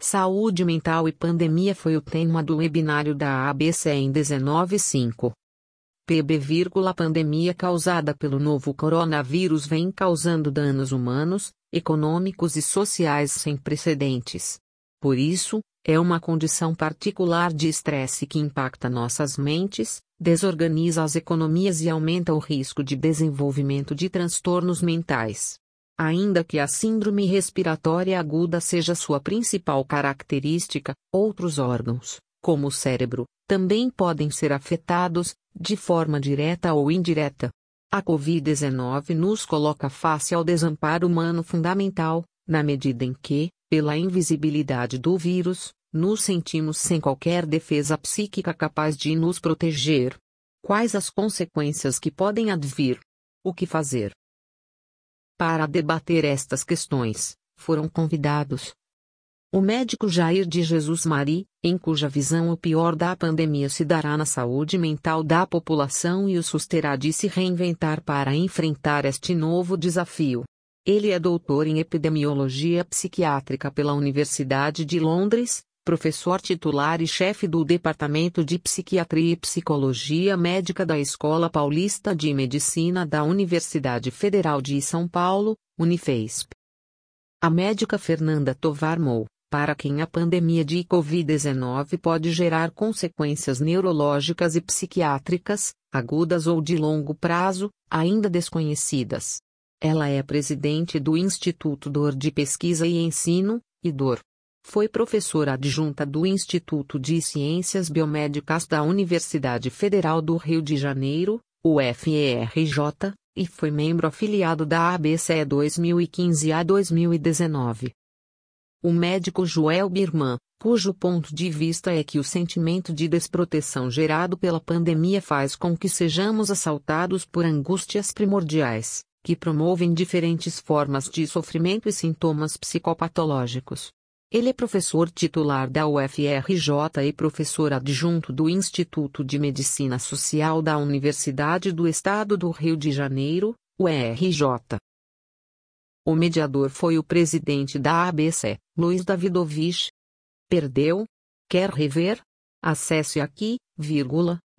Saúde mental e pandemia foi o tema do webinário da ABC em 19.5. Pandemia causada pelo novo coronavírus vem causando danos humanos, econômicos e sociais sem precedentes. Por isso, é uma condição particular de estresse que impacta nossas mentes, desorganiza as economias e aumenta o risco de desenvolvimento de transtornos mentais. Ainda que a síndrome respiratória aguda seja sua principal característica, outros órgãos, como o cérebro, também podem ser afetados, de forma direta ou indireta. A Covid-19 nos coloca face ao desamparo humano fundamental, na medida em que, pela invisibilidade do vírus, nos sentimos sem qualquer defesa psíquica capaz de nos proteger. Quais as consequências que podem advir? O que fazer? Para debater estas questões, foram convidados o médico Jair de Jesus Mari, em cuja visão o pior da pandemia se dará na saúde mental da população e o susterá de se reinventar para enfrentar este novo desafio. Ele é doutor em epidemiologia psiquiátrica pela Universidade de Londres, professor titular e chefe do Departamento de Psiquiatria e Psicologia Médica da Escola Paulista de Medicina da Universidade Federal de São Paulo, Unifesp. A médica Fernanda Tovar Mou, para quem a pandemia de Covid-19 pode gerar consequências neurológicas e psiquiátricas, agudas ou de longo prazo, ainda desconhecidas. Ela é presidente do Instituto DOR de Pesquisa e Ensino, IDOR. Foi professora adjunta do Instituto de Ciências Biomédicas da Universidade Federal do Rio de Janeiro, UFRJ, e foi membro afiliado da ABC 2015 a 2019. O médico Joel Birman, cujo ponto de vista é que o sentimento de desproteção gerado pela pandemia faz com que sejamos assaltados por angústias primordiais, que promovem diferentes formas de sofrimento e sintomas psicopatológicos. Ele é professor titular da UFRJ e professor adjunto do Instituto de Medicina Social da Universidade do Estado do Rio de Janeiro, UERJ. O mediador foi o presidente da ABC, Luiz Davidovich. Perdeu? Quer rever? Acesse aqui,